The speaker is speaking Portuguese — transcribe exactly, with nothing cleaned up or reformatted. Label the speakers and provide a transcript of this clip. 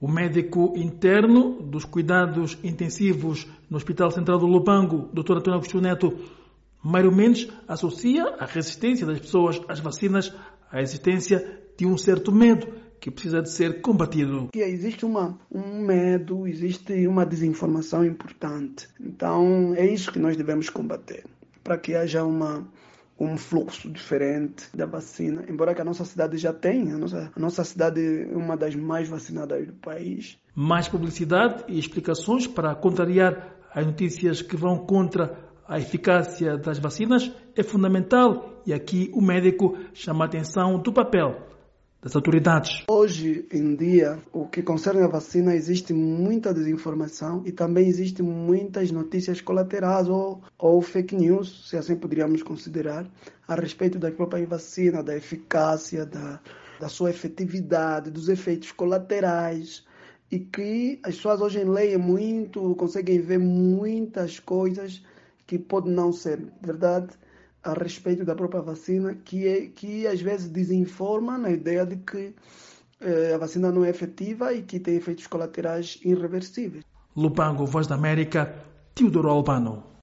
Speaker 1: O médico interno dos cuidados intensivos no Hospital Central do Lubango, doutor António Agostinho Neto, Mário Mendes, associa a resistência das pessoas às vacinas à existência de um certo medo que precisa de ser combatido.
Speaker 2: Existe uma, um medo, existe uma desinformação importante. Então é isso que nós devemos combater, para que haja uma, um fluxo diferente da vacina. Embora que a nossa cidade já tenha, a nossa, a nossa cidade é uma das mais vacinadas do país.
Speaker 1: Mais publicidade e explicações para contrariar as notícias que vão contra a eficácia das vacinas é fundamental e aqui o médico chama a atenção do papel das autoridades.
Speaker 2: Hoje em dia, o que concerne a vacina, existe muita desinformação e também existem muitas notícias colaterais ou, ou fake news, se assim poderíamos considerar, a respeito da própria vacina, da eficácia, da, da sua efetividade, dos efeitos colaterais, e que as pessoas hoje leem muito, conseguem ver muitas coisas que podem não ser verdade a respeito da própria vacina, que, é, que às vezes desinforma na ideia de que eh, a vacina não é efetiva e que tem efeitos colaterais irreversíveis.
Speaker 1: Lubango, Voz da América, Teodoro Albano.